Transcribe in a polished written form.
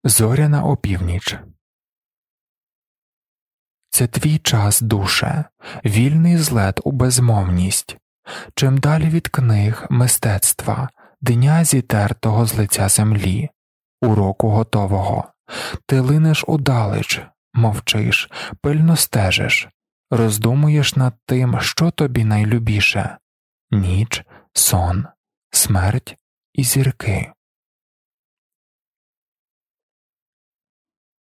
Зоряна опівніч. Це твій час, душе, вільний злет у безмовність. Чим далі від книг, мистецтва, дня зітертого з лиця землі, уроку готового, ти линеш удалеч, мовчиш, пильно стежиш, роздумуєш над тим, що тобі найлюбіше – ніч, сон, смерть і зірки.